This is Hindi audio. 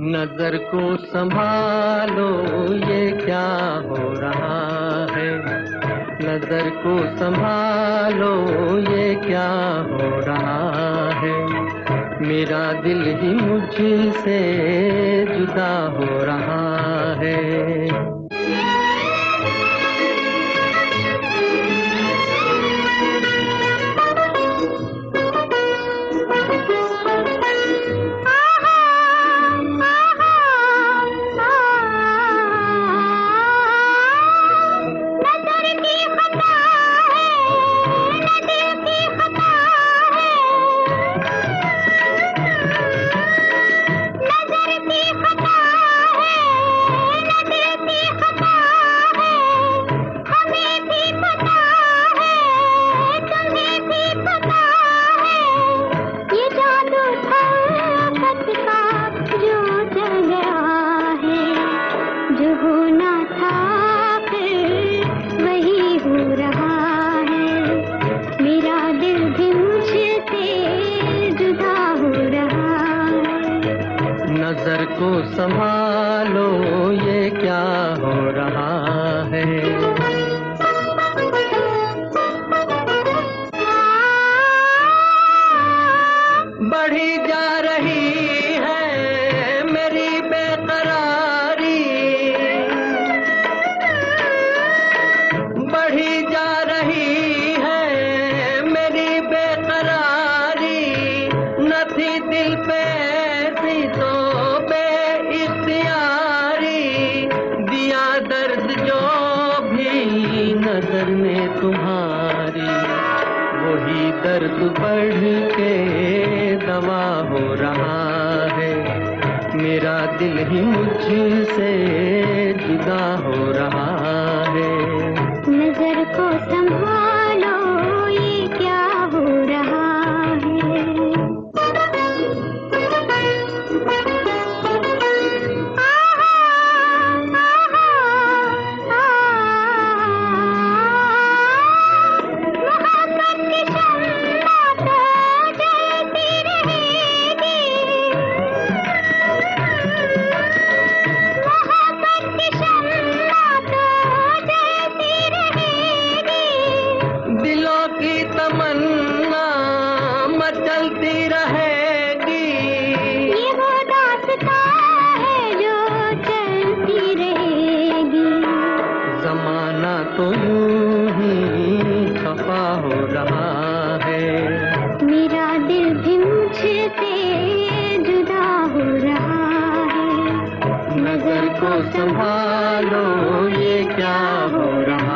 नजर को संभालो, ये क्या हो रहा है। नजर को संभालो, ये क्या हो रहा है। मेरा दिल ही मुझसे जुदा हो रहा है। नजर को संभालो, ये क्या हो रहा है। बढ़ी जा रही है मेरी बेकरारी, बढ़ी जा रही है मेरी बेकरारी। न थी दिल पे ऐसी तो दर्द जो भी नजर में तुम्हारी, वही दर्द बढ़ के दवा हो रहा है। मेरा दिल ही मुझसे जुदा हो रहा है। नजर को संभालो, ये क्या हो रहा है। दिलों की तमन्ना मचलती रहेगी, ये वो दास्तां है जो चलती रहेगी। ज़माना तो यूं ही खफा हो रहा है। मेरा दिल भी मुझसे जुदा हो रहा है। नजर को संभालो, ये क्या हो रहा